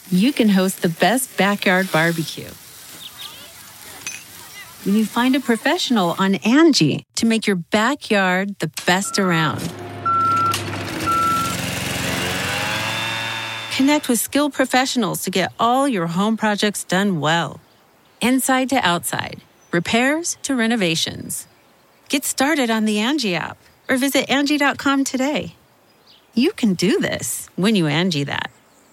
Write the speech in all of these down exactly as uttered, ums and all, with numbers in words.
you can host the best backyard barbecue. When you find a professional on Angie to make your backyard the best around. Connect with skilled professionals to get all your home projects done well. Inside to outside, repairs to renovations. Get started on the Angie app or visit Angie dot com today. You can do this when you Angie that.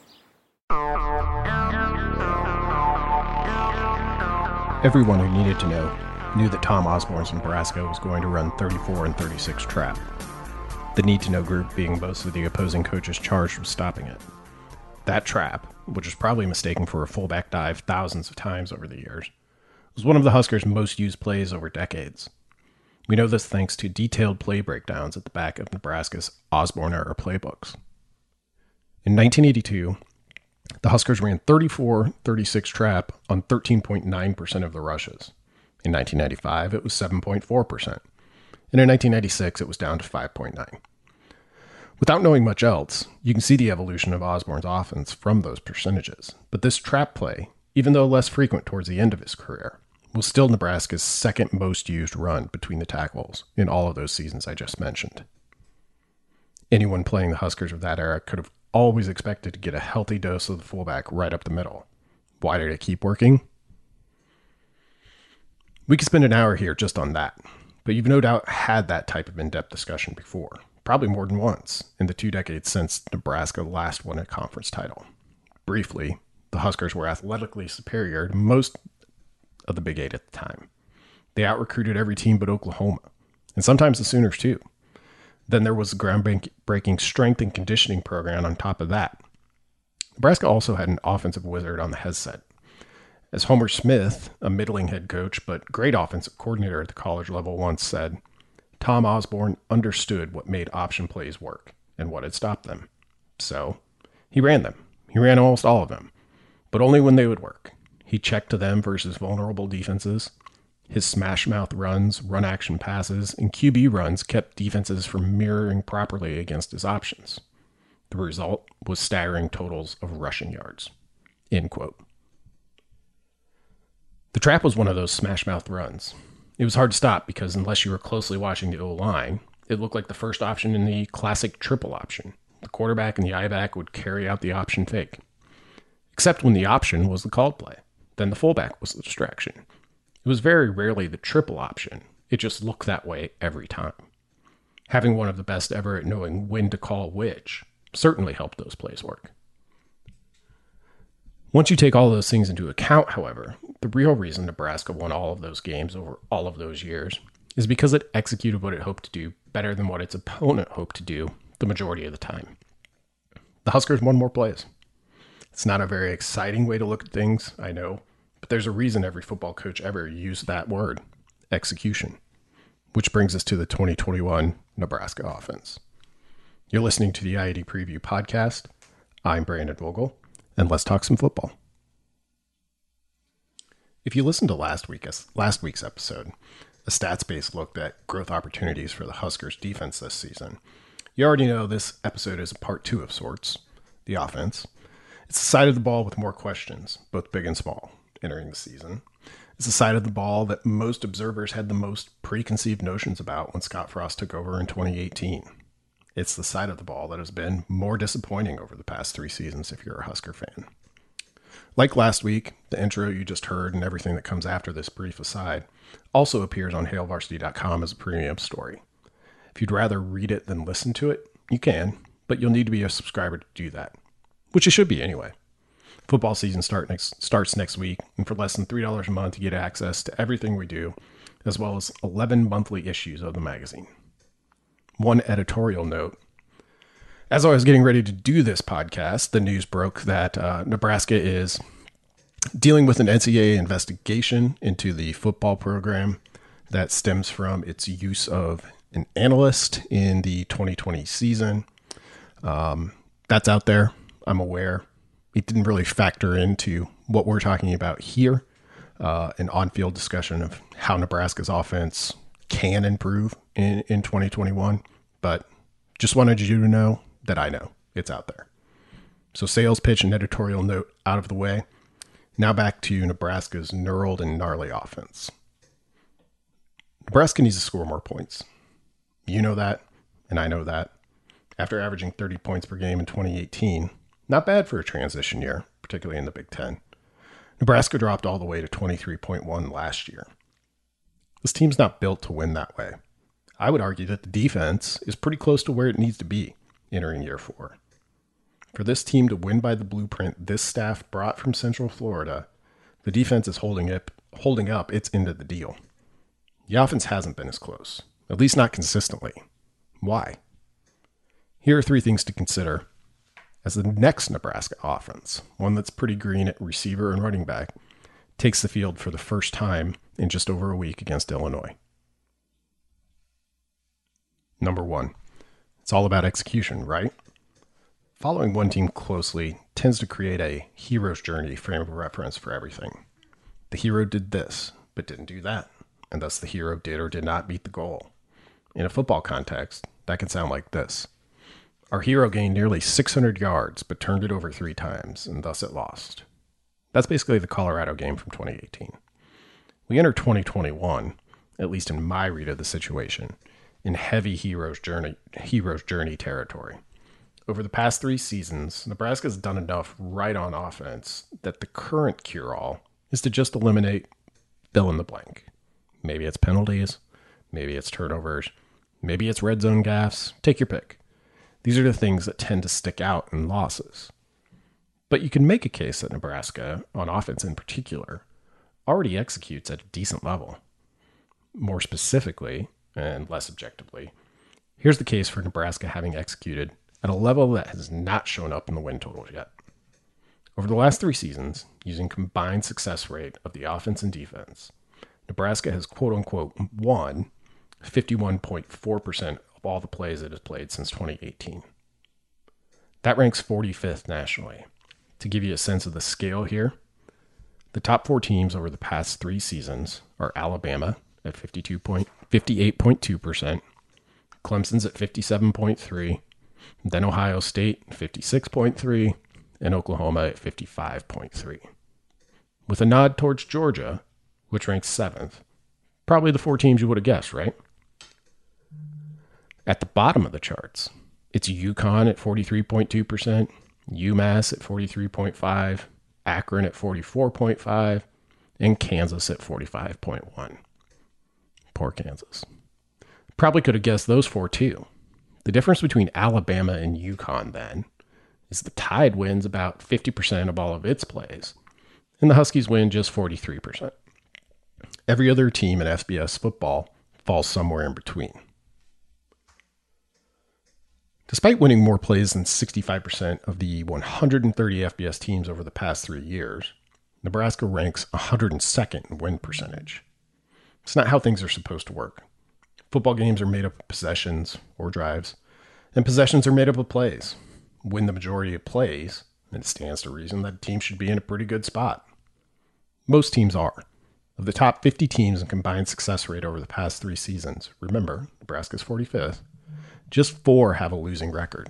Everyone who needed to know knew that Tom Osborne's Nebraska was going to run thirty-four and thirty-six trap. The need-to-know group being most of the opposing coaches charged with stopping it. That trap, which was probably mistaken for a fullback dive thousands of times over the years, was one of the Huskers' most used plays over decades. We know this thanks to detailed play breakdowns at the back of Nebraska's Osborne-era playbooks. In nineteen eighty-two, the Huskers ran thirty-four thirty-six trap on thirteen point nine percent of the rushes. In nineteen ninety-five, it was seven point four percent. And in nineteen ninety-six, it was down to five point nine. Without knowing much else, you can see the evolution of Osborne's offense from those percentages. But this trap play, even though less frequent towards the end of his career, was still Nebraska's second most used run between the tackles in all of those seasons I just mentioned. Anyone playing the Huskers of that era could have always expected to get a healthy dose of the fullback right up the middle. Why did it keep working? We could spend an hour here just on that, but you've no doubt had that type of in-depth discussion before, probably more than once, in the two decades since Nebraska last won a conference title. Briefly, the Huskers were athletically superior to most of the Big Eight at the time. They out-recruited every team but Oklahoma, and sometimes the Sooners too. Then there was a groundbreaking strength and conditioning program on top of that. Nebraska also had an offensive wizard on the headset. As Homer Smith, a middling head coach but great offensive coordinator at the college level, once said, Tom Osborne understood what made option plays work and what had stopped them. So he ran them. He ran almost all of them, but only when they would work. He checked to them versus vulnerable defenses. His smash mouth runs, run action passes, and Q B runs kept defenses from mirroring properly against his options. The result was staggering totals of rushing yards. End quote. The trap was one of those smash mouth runs. It was hard to stop because unless you were closely watching the O-line, it looked like the first option in the classic triple option. The quarterback and the I-back would carry out the option fake. Except when the option was the called play. Then the fullback was the distraction. It was very rarely the triple option. It just looked that way every time. Having one of the best ever at knowing when to call which certainly helped those plays work. Once you take all those things into account, however, the real reason Nebraska won all of those games over all of those years is because it executed what it hoped to do better than what its opponent hoped to do the majority of the time. The Huskers won more plays. It's not a very exciting way to look at things, I know, but there's a reason every football coach ever used that word, execution, which brings us to the twenty twenty-one Nebraska offense. You're listening to the I A D Preview Podcast. I'm Brandon Vogel, and let's talk some football. If you listened to last week's, last week's episode, a stats-based look at growth opportunities for the Huskers defense this season, you already know this episode is a part two of sorts, the offense. It's the side of the ball with more questions, both big and small, entering the season. It's the side of the ball that most observers had the most preconceived notions about when Scott Frost took over in twenty eighteen. It's the side of the ball that has been more disappointing over the past three seasons if you're a Husker fan. Like last week, the intro you just heard and everything that comes after this brief aside also appears on hail varsity dot com as a premium story. If you'd rather read it than listen to it, you can, but you'll need to be a subscriber to do that, which you should be anyway. Football season start next, starts next week, and for less than three dollars a month, you get access to everything we do, as well as eleven monthly issues of the magazine. One editorial note. As I was getting ready to do this podcast, the news broke that uh, Nebraska is dealing with an N C double A investigation into the football program that stems from its use of an analyst in the twenty twenty season. Um, that's out there. I'm aware. It didn't really factor into what we're talking about here, uh, an on-field discussion of how Nebraska's offense can improve in, in twenty twenty-one. But just wanted you to know that I know it's out there. So sales pitch and editorial note out of the way. Now back to Nebraska's knurled and gnarly offense. Nebraska needs to score more points. You know that, and I know that. After averaging thirty points per game in twenty eighteen, not bad for a transition year, particularly in the Big Ten. Nebraska dropped all the way to twenty-three point one last year. This team's not built to win that way. I would argue that the defense is pretty close to where it needs to be entering year four. For this team to win by the blueprint this staff brought from Central Florida, the defense is holding it, holding up its end of the deal. The offense hasn't been as close, at least not consistently. Why? Here are three things to consider as the next Nebraska offense, one that's pretty green at receiver and running back, takes the field for the first time in just over a week against Illinois. Number one, it's all about execution, right? Following one team closely tends to create a hero's journey frame of reference for everything. The hero did this, but didn't do that, and thus the hero did or did not meet the goal. In a football context, that can sound like this. Our hero gained nearly six hundred yards, but turned it over three times, and thus it lost. That's basically the Colorado game from twenty eighteen. We enter twenty twenty-one, at least in my read of the situation, in heavy hero's journey, hero's journey territory. Over the past three seasons, Nebraska's done enough right on offense that the current cure-all is to just eliminate fill in the blank. Maybe it's penalties, maybe it's turnovers, maybe it's red zone gaffes, take your pick. These are the things that tend to stick out in losses. But you can make a case that Nebraska, on offense in particular, already executes at a decent level. More specifically, and less objectively, here's the case for Nebraska having executed at a level that has not shown up in the win totals yet. Over the last three seasons, using combined success rate of the offense and defense, Nebraska has quote-unquote won fifty-one point four percent of all the plays it has played since twenty eighteen. That ranks forty-fifth nationally. To give you a sense of the scale here, the top four teams over the past three seasons are Alabama at fifty-two point, fifty-eight point two percent, Clemson's at fifty-seven point three percent, then Ohio State fifty-six point three percent, and Oklahoma at fifty-five point three percent. With a nod towards Georgia, which ranks seventh, probably the four teams you would have guessed, right? At the bottom of the charts, it's UConn at forty-three point two percent, UMass at forty-three point five percent, Akron at forty-four point five percent, and Kansas at forty-five point one percent. Poor Kansas. Probably could have guessed those four too. The difference between Alabama and UConn then is the Tide wins about fifty percent of all of its plays, and the Huskies win just forty-three percent. Every other team in F B S football falls somewhere in between. Despite winning more plays than sixty-five percent of the one hundred thirty F B S teams over the past three years, Nebraska ranks one hundred second in win percentage. It's not how things are supposed to work. Football games are made up of possessions or drives, and possessions are made up of plays. Win the majority of plays, and it stands to reason that a team should be in a pretty good spot. Most teams are. Of the top fifty teams in combined success rate over the past three seasons, remember, Nebraska's forty-fifth, just four have a losing record.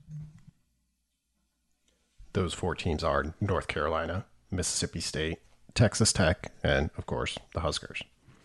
Those four teams are North Carolina, Mississippi State, Texas Tech, and, of course, the Huskers.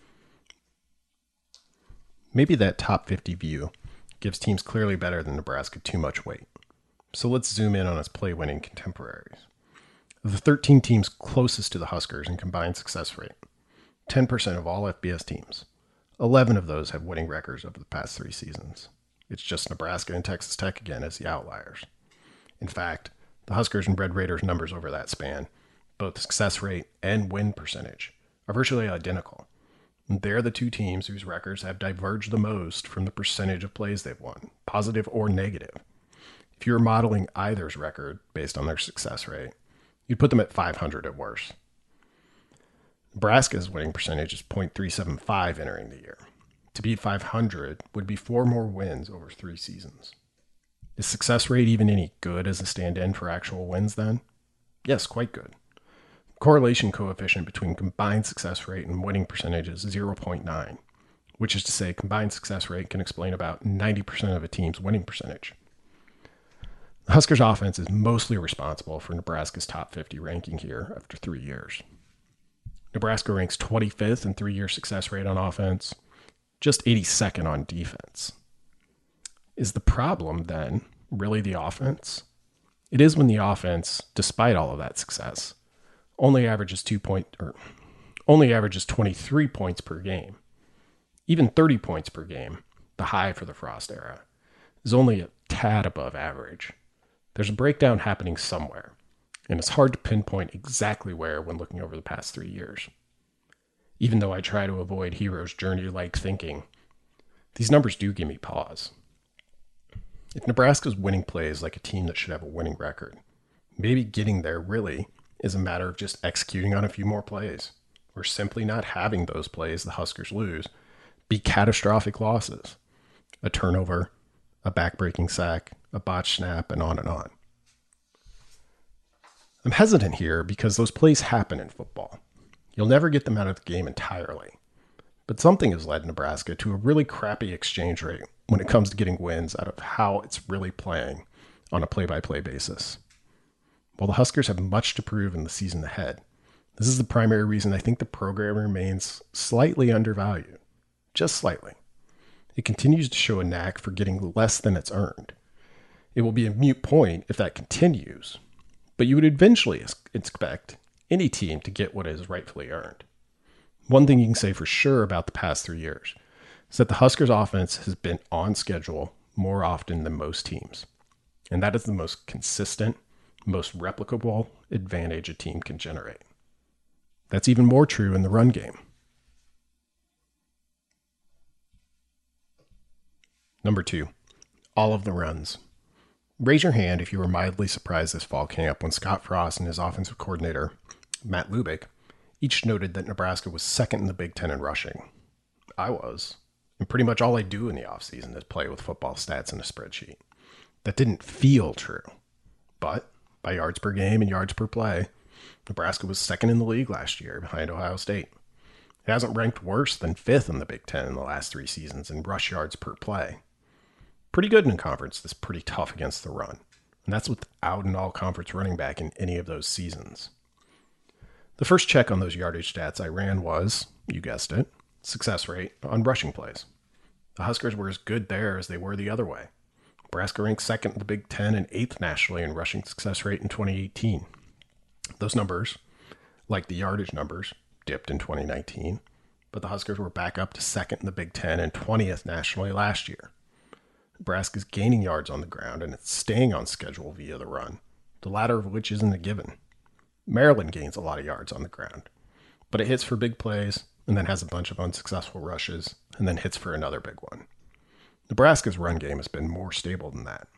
Maybe that top fifty view gives teams clearly better than Nebraska too much weight. So let's zoom in on its play-winning contemporaries. Of the thirteen teams closest to the Huskers in combined success rate, ten percent of all F B S teams, eleven of those have winning records over the past three seasons. It's just Nebraska and Texas Tech again as the outliers. In fact, the Huskers and Red Raiders numbers over that span, both success rate and win percentage, are virtually identical. And they're the two teams whose records have diverged the most from the percentage of plays they've won, positive or negative. If you were modeling either's record based on their success rate, you'd put them at five hundred at worst. Nebraska's winning percentage is point three seven five entering the year. To beat five hundred would be four more wins over three seasons. Is success rate even any good as a stand-in for actual wins then? Yes, quite good. Correlation coefficient between combined success rate and winning percentage is zero point nine, which is to say combined success rate can explain about ninety percent of a team's winning percentage. Huskers offense is mostly responsible for Nebraska's top fifty ranking here after three years. Nebraska ranks twenty-fifth in three-year success rate on offense, just eighty-second on defense. Is the problem then really the offense? It is when the offense, despite all of that success, only averages two point or only averages twenty-three points per game. Even thirty points per game, the high for the Frost era, is only a tad above average. There's a breakdown happening somewhere, and it's hard to pinpoint exactly where when looking over the past three years. Even though I try to avoid hero's journey-like thinking, these numbers do give me pause. If Nebraska's winning plays like a team that should have a winning record, maybe getting there really is a matter of just executing on a few more plays, or simply not having those plays the Huskers lose be catastrophic losses. A turnover, a backbreaking sack, a botched snap, and on and on. I'm hesitant here because those plays happen in football. You'll never get them out of the game entirely. But something has led Nebraska to a really crappy exchange rate when it comes to getting wins out of how it's really playing on a play-by-play basis. While the Huskers have much to prove in the season ahead, this is the primary reason I think the program remains slightly undervalued. Just slightly. It continues to show a knack for getting less than it's earned. It will be a moot point if that continues, but you would eventually expect any team to get what is rightfully earned. One thing you can say for sure about the past three years is that the Huskers offense has been on schedule more often than most teams, and that is the most consistent, most replicable advantage a team can generate. That's even more true in the run game. Number two, all of the runs. Raise your hand if you were mildly surprised this fall camp when Scott Frost and his offensive coordinator, Matt Lubick, each noted that Nebraska was second in the Big Ten in rushing. I was. And pretty much all I do in the offseason is play with football stats in a spreadsheet. That didn't feel true. But by yards per game and yards per play, Nebraska was second in the league last year behind Ohio State. It hasn't ranked worse than fifth in the Big Ten in the last three seasons in rush yards per play. Pretty good in a conference that's pretty tough against the run. And that's without an all-conference running back in any of those seasons. The first check on those yardage stats I ran was, you guessed it, success rate on rushing plays. The Huskers were as good there as they were the other way. Nebraska ranked second in the Big Ten and eighth nationally in rushing success rate in twenty eighteen. Those numbers, like the yardage numbers, dipped in twenty nineteen, but the Huskers were back up to second in the Big Ten and twentieth nationally last year. Nebraska's gaining yards on the ground and it's staying on schedule via the run, the latter of which isn't a given. Maryland gains a lot of yards on the ground, but it hits for big plays and then has a bunch of unsuccessful rushes and then hits for another big one. Nebraska's run game has been more stable than that.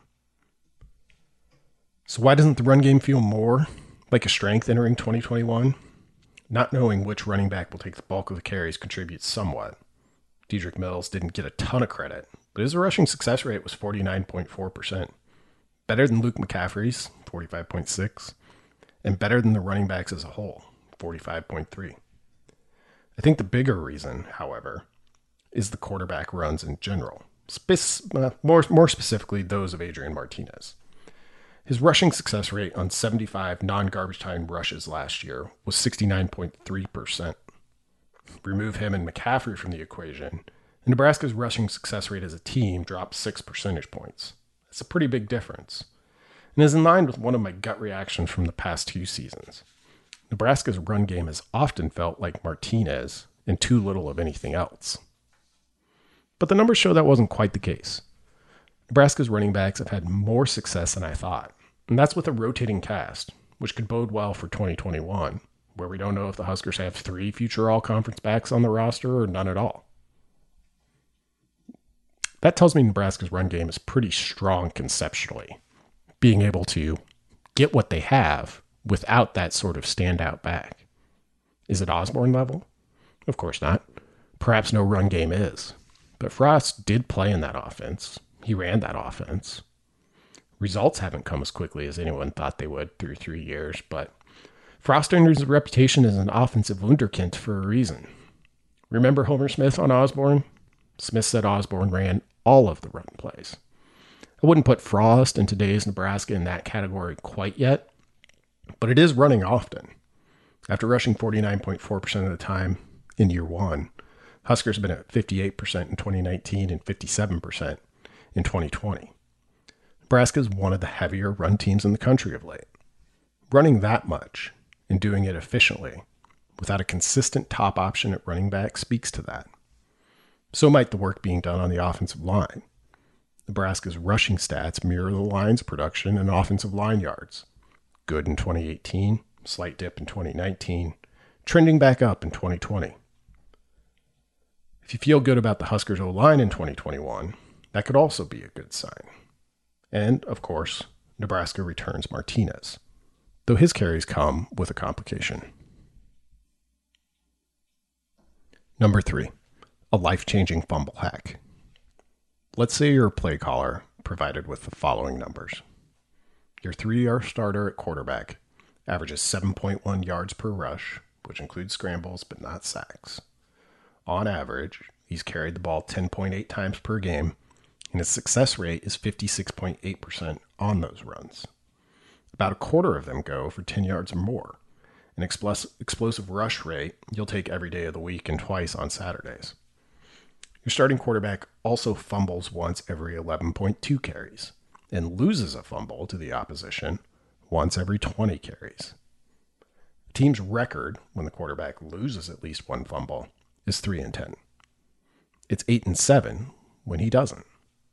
So why doesn't the run game feel more like a strength entering twenty twenty-one? Not knowing which running back will take the bulk of the carries contributes somewhat. Dedrick Mills didn't get a ton of credit, but his rushing success rate was forty-nine point four percent. Better than Luke McCaffrey's, forty-five point six, and better than the running backs as a whole, forty-five point three. I think the bigger reason, however, is the quarterback runs in general, Spe- uh, more, more specifically those of Adrian Martinez. His rushing success rate on seventy-five non-garbage time rushes last year was sixty-nine point three percent. Remove him and McCaffrey from the equation, and Nebraska's rushing success rate as a team dropped six percentage points. That's a pretty big difference, and is in line with one of my gut reactions from the past two seasons. Nebraska's run game has often felt like Martinez and too little of anything else. But the numbers show that wasn't quite the case. Nebraska's running backs have had more success than I thought, and that's with a rotating cast, which could bode well for twenty twenty-one, where we don't know if the Huskers have three future all-conference backs on the roster or none at all. That tells me Nebraska's run game is pretty strong conceptually, being able to get what they have without that sort of standout back. Is it Osborne level? Of course not. Perhaps no run game is. But Frost did play in that offense. He ran that offense. Results haven't come as quickly as anyone thought they would through three years, but Frost earned his reputation as an offensive wunderkind for a reason. Remember Homer Smith on Osborne? Smith said Osborne ran all of the run plays. I wouldn't put Frost in today's Nebraska in that category quite yet, but it is running often. After rushing forty-nine point four percent of the time in year one, Huskers have been at fifty-eight percent in twenty nineteen and fifty-seven percent in twenty twenty. Nebraska is one of the heavier run teams in the country of late. Running that much and doing it efficiently without a consistent top option at running back speaks to that. So might the work being done on the offensive line. Nebraska's rushing stats mirror the line's production and offensive line yards. Good in twenty eighteen, slight dip in twenty nineteen, trending back up in twenty twenty. If you feel good about the Huskers O-line in twenty twenty-one, that could also be a good sign. And, of course, Nebraska returns Martinez, though his carries come with a complication. Number three, a life-changing fumble hack. Let's say you're a play caller provided with the following numbers. Your three-year starter at quarterback averages seven point one yards per rush, which includes scrambles but not sacks. On average, he's carried the ball ten point eight times per game, and his success rate is fifty-six point eight percent on those runs. About a quarter of them go for ten yards or more. An explosive rush rate you'll take every day of the week and twice on Saturdays. Your starting quarterback also fumbles once every eleven point two carries and loses a fumble to the opposition once every twenty carries. The team's record when the quarterback loses at least one fumble is three and ten. It's eight and seven when he doesn't.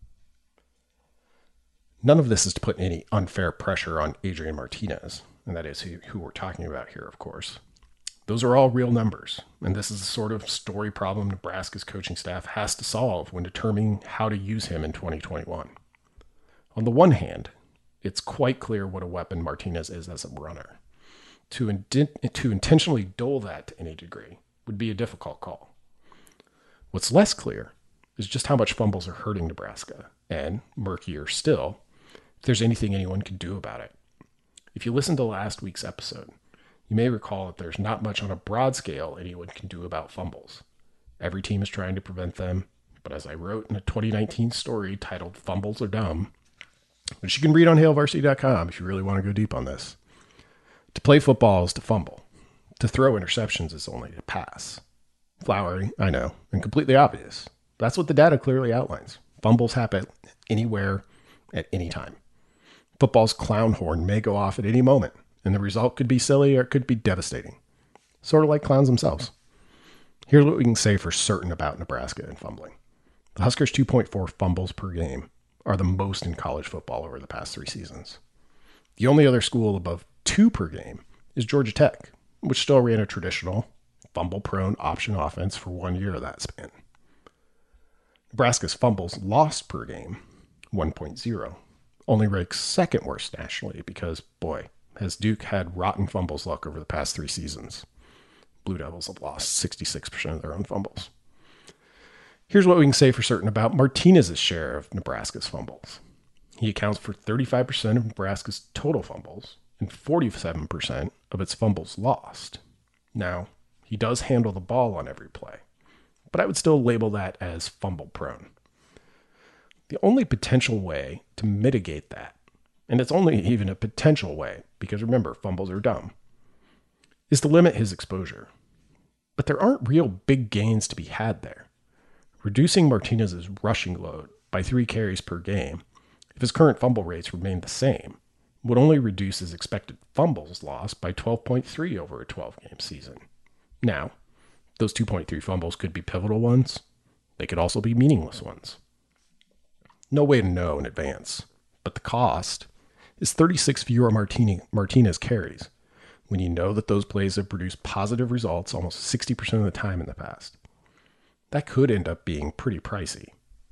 None of this is to put any unfair pressure on Adrian Martinez, and that is who, who we're talking about here, of course. Those are all real numbers, and this is the sort of story problem Nebraska's coaching staff has to solve when determining how to use him in twenty twenty-one. On the one hand, it's quite clear what a weapon Martinez is as a runner. To, in- to intentionally dull that to any degree would be a difficult call. What's less clear is just how much fumbles are hurting Nebraska, and, murkier still, if there's anything anyone can do about it. If you listened to last week's episode, you may recall that there's not much on a broad scale anyone can do about fumbles. Every team is trying to prevent them, but as I wrote in a twenty nineteen story titled Fumbles Are Dumb, which you can read on hail varsity dot com if you really want to go deep on this, to play football is to fumble. To throw interceptions is only to pass. Flowery, I know, and completely obvious. That's what the data clearly outlines. Fumbles happen anywhere, at any time. Football's clown horn may go off at any moment, and the result could be silly or it could be devastating. Sort of like clowns themselves. Here's what we can say for certain about Nebraska and fumbling. The Huskers' two point four fumbles per game are the most in college football over the past three seasons. The only other school above two per game is Georgia Tech, which still ran a traditional, fumble-prone option offense for one year of that span. Nebraska's fumbles lost per game, one point oh, only ranks second worst nationally because, boy, has Duke had rotten fumbles luck over the past three seasons. Blue Devils have lost sixty-six percent of their own fumbles. Here's what we can say for certain about Martinez's share of Nebraska's fumbles. He accounts for thirty-five percent of Nebraska's total fumbles and forty-seven percent of its fumbles lost. Now, he does handle the ball on every play, but I would still label that as fumble prone. The only potential way to mitigate that, and it's only even a potential way, because remember, fumbles are dumb, is to limit his exposure. But there aren't real big gains to be had there. Reducing Martinez's rushing load by three carries per game, if his current fumble rates remain the same, would only reduce his expected fumbles lost by twelve point three over a twelve-game season. Now, those two point three fumbles could be pivotal ones. They could also be meaningless ones. No way to know in advance, but the cost is thirty-six fewer Martinez carries when you know that those plays have produced positive results almost sixty percent of the time in the past. That could end up being pretty pricey.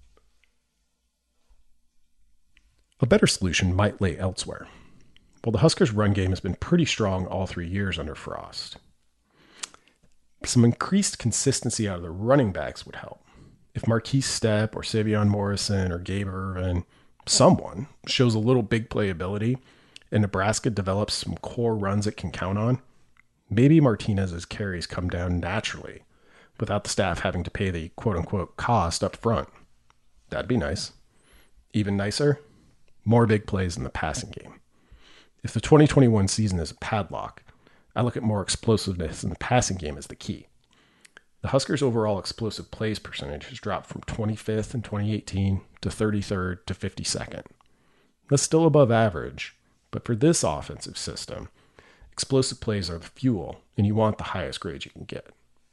A better solution might lay elsewhere. While the Huskers' run game has been pretty strong all three years under Frost, some increased consistency out of the running backs would help. If Marquise Stepp or Savion Morrison or Gabe Irvin, someone, shows a little big play ability and Nebraska develops some core runs it can count on, maybe Martinez's carries come down naturally without the staff having to pay the quote-unquote cost up front. That'd be nice. Even nicer, more big plays in the passing game. If the twenty twenty-one season is a padlock, I look at more explosiveness in the passing game as the key. The Huskers' overall explosive plays percentage has dropped from twenty-fifth in twenty eighteen to thirty-third to fifty-second. That's still above average, but for this offensive system, explosive plays are the fuel, and you want the highest grade you can get.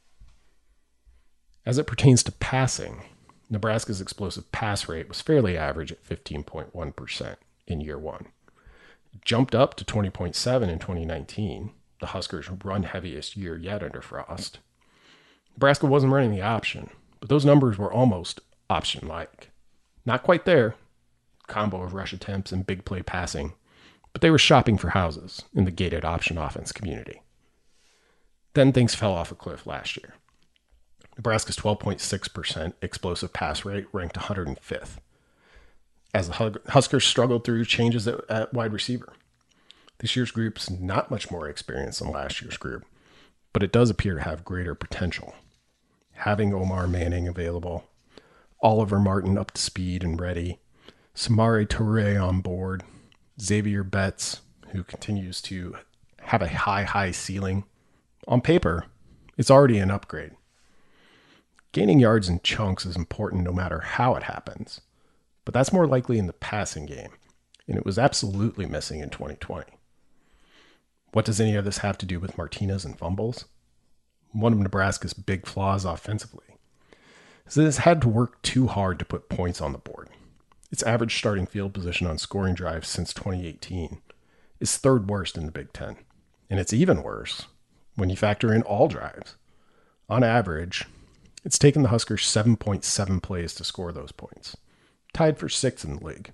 As it pertains to passing, Nebraska's explosive pass rate was fairly average at fifteen point one percent in year one. It jumped up to twenty point seven in twenty nineteen, the Huskers' run-heaviest year yet under Frost. Nebraska wasn't running the option, but those numbers were almost option-like. Not quite there, combo of rush attempts and big play passing, but they were shopping for houses in the gated option offense community. Then things fell off a cliff last year. Nebraska's twelve point six percent explosive pass rate ranked one hundred fifth, as the Huskers struggled through changes at, at wide receiver. This year's group's not much more experienced than last year's group, but it does appear to have greater potential. Having Omar Manning available, Oliver Martin up to speed and ready, Samari Toure on board, Xavier Betts, who continues to have a high, high ceiling. On paper, it's already an upgrade. Gaining yards in chunks is important no matter how it happens, but that's more likely in the passing game, and it was absolutely missing in twenty twenty. What does any of this have to do with Martinez and fumbles? One of Nebraska's big flaws offensively is that it's had to work too hard to put points on the board. Its average starting field position on scoring drives since twenty eighteen is third worst in the Big Ten, and it's even worse when you factor in all drives. On average, it's taken the Huskers seven point seven plays to score those points, tied for sixth in the league.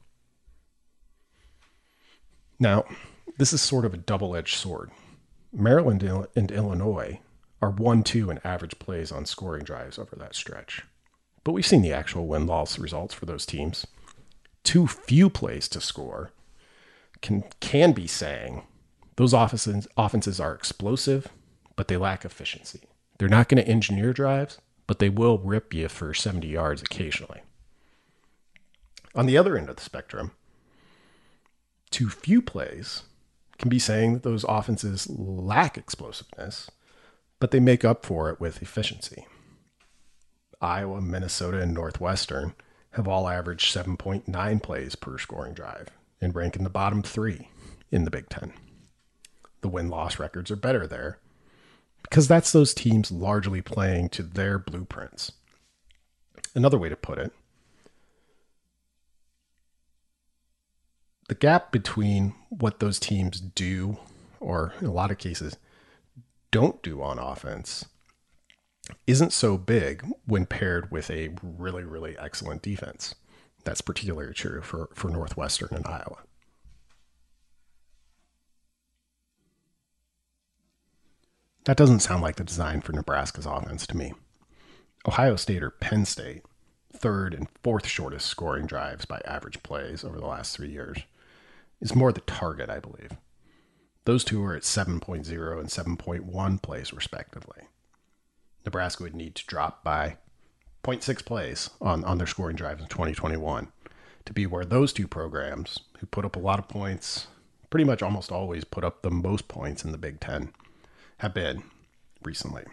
Now, this is sort of a double-edged sword. Maryland and Illinois are one two in average plays on scoring drives over that stretch. But we've seen the actual win-loss results for those teams. Too few plays to score can, can be saying those offenses, offenses are explosive, but they lack efficiency. They're not going to engineer drives, but they will rip you for seventy yards occasionally. On the other end of the spectrum, too few plays can be saying that those offenses lack explosiveness, but they make up for it with efficiency. Iowa, Minnesota, and Northwestern have all averaged seven point nine plays per scoring drive and rank in the bottom three in the Big Ten. The win-loss records are better there because that's those teams largely playing to their blueprints. Another way to put it, the gap between what those teams do, or in a lot of cases, don't do on offense, isn't so big when paired with a really, really excellent defense. That's particularly true for, for Northwestern and Iowa. That doesn't sound like the design for Nebraska's offense to me. Ohio State or Penn State, third and fourth shortest scoring drives by average plays over the last three years, is more the target, I believe. Those two are at seven point oh and seven point one plays respectively. Nebraska would need to drop by zero point six plays on, on their scoring drives in twenty twenty-one to be where those two programs, who put up a lot of points, pretty much almost always put up the most points in the Big Ten, have been recently.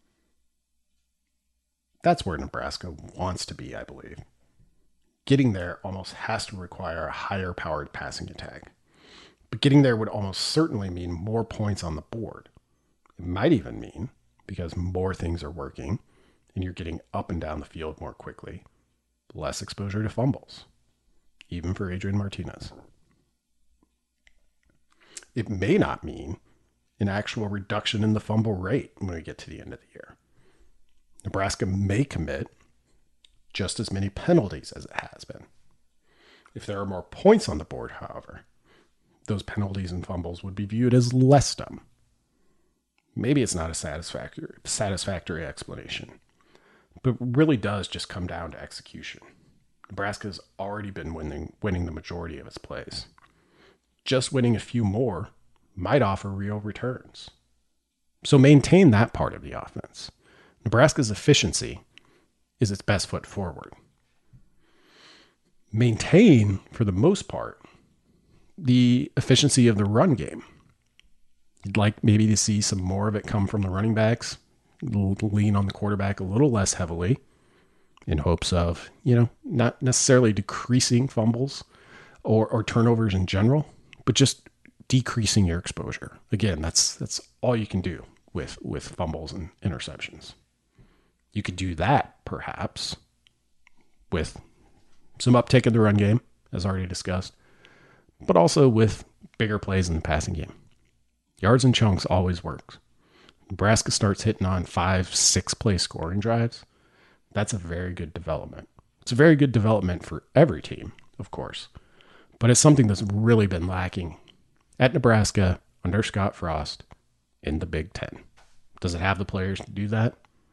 That's where Nebraska wants to be, I believe. Getting there almost has to require a higher powered passing attack. But getting there would almost certainly mean more points on the board. It might even mean, because more things are working and you're getting up and down the field more quickly, less exposure to fumbles, even for Adrian Martinez. It may not mean an actual reduction in the fumble rate when we get to the end of the year. Nebraska may commit just as many penalties as it has been. If there are more points on the board, however, those penalties and fumbles would be viewed as less dumb. Maybe it's not a satisfactory, satisfactory explanation, but it really does just come down to execution. Nebraska's already been winning, winning the majority of its plays. Just winning a few more might offer real returns. So maintain that part of the offense. Nebraska's efficiency is its best foot forward. Maintain, for the most part, the efficiency of the run game. You'd like maybe to see some more of it come from the running backs, lean on the quarterback a little less heavily in hopes of, you know, not necessarily decreasing fumbles or, or turnovers in general, but just decreasing your exposure. Again, that's that's all you can do with, with fumbles and interceptions. You could do that, perhaps, with some uptick in the run game, as already discussed, but also with bigger plays in the passing game. Yards and chunks always works. Nebraska starts hitting on five, six play scoring drives. That's a very good development. It's a very good development for every team, of course, but it's something that's really been lacking at Nebraska under Scott Frost in the Big Ten. Does it have the players to do that?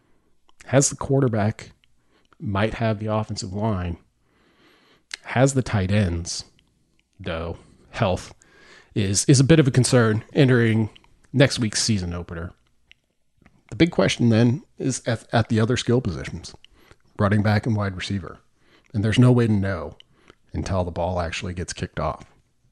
Has the quarterback, might have the offensive line, has the tight ends, though health is, is a bit of a concern entering next week's season opener. The big question then is at, at the other skill positions, running back and wide receiver. And there's no way to know until the ball actually gets kicked off.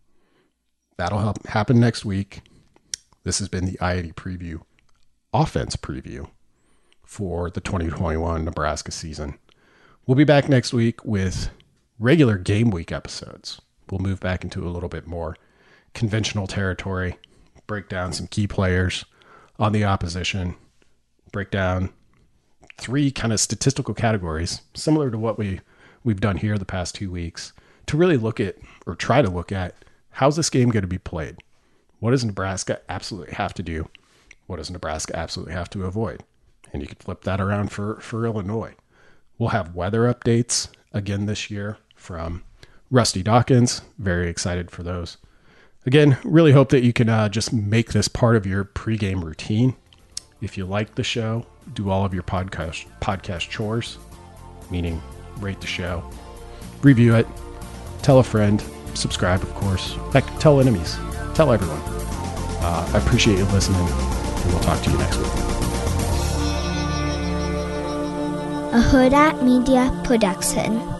That'll help happen next week. This has been the I eighty Preview offense preview for the twenty twenty-one Nebraska season. We'll be back next week with regular game week episodes. We'll move back into a little bit more conventional territory, break down some key players on the opposition, break down three kind of statistical categories, similar to what we, we've done here the past two weeks, to really look at, or try to look at, how's this game going to be played? What does Nebraska absolutely have to do? What does Nebraska absolutely have to avoid? And you could flip that around for, for Illinois. We'll have weather updates again this year from Rusty Dawkins. Very excited for those. Again, really hope that you can uh, just make this part of your pregame routine. If you like the show, do all of your podcast podcast chores, meaning rate the show, review it, tell a friend, subscribe, of course. Heck, tell enemies, tell everyone. Uh, I appreciate you listening, and we'll talk to you next week. A Huda Media Production.